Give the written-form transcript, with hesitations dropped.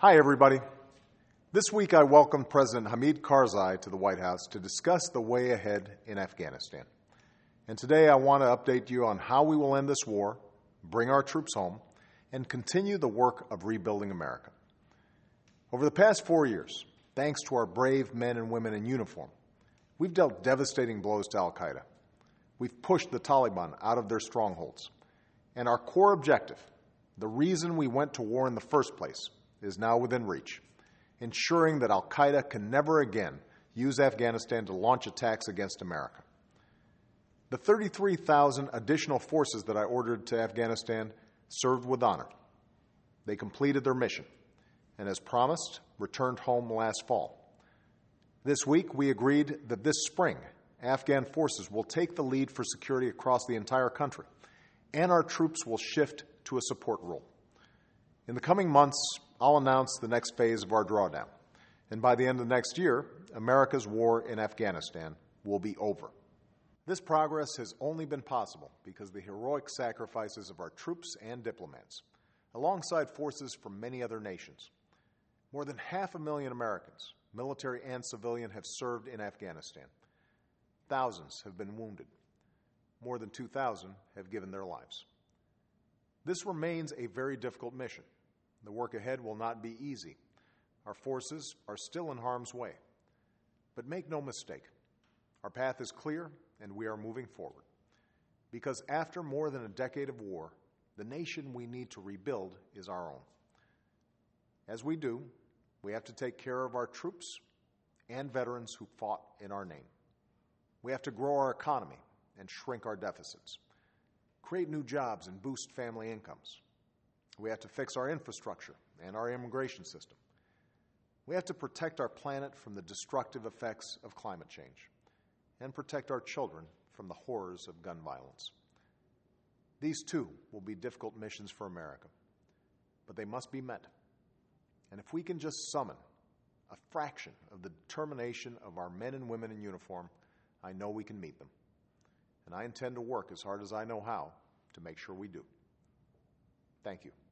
Hi, everybody. This week I welcomed President Hamid Karzai to the White House to discuss the way ahead in Afghanistan. And today I want to update you on how we will end this war, bring our troops home, and continue the work of rebuilding America. Over the past 4 years, thanks to our brave men and women in uniform, we've dealt devastating blows to al-Qaeda. We've pushed the Taliban out of their strongholds. And our core objective, the reason we went to war in the first place, is now within reach, ensuring that al-Qaeda can never again use Afghanistan to launch attacks against America. The 33,000 additional forces that I ordered to Afghanistan served with honor. They completed their mission and, as promised, returned home last fall. This week, we agreed that this spring, Afghan forces will take the lead for security across the entire country, and our troops will shift to a support role. In the coming months, I'll announce the next phase of our drawdown, and by the end of next year, America's war in Afghanistan will be over. This progress has only been possible because of the heroic sacrifices of our troops and diplomats, alongside forces from many other nations. More than 500,000 Americans, military and civilian, have served in Afghanistan. Thousands have been wounded. More than 2,000 have given their lives. This remains a very difficult mission. The work ahead will not be easy. Our forces are still in harm's way. But make no mistake, our path is clear and we are moving forward. Because after more than a decade of war, the nation we need to rebuild is our own. As we do, we have to take care of our troops and veterans who fought in our name. We have to grow our economy and shrink our deficits, create new jobs and boost family incomes. We have to fix our infrastructure and our immigration system. We have to protect our planet from the destructive effects of climate change and protect our children from the horrors of gun violence. These, too, will be difficult missions for America, but they must be met. And if we can just summon a fraction of the determination of our men and women in uniform, I know we can meet them. And I intend to work as hard as I know how to make sure we do. Thank you.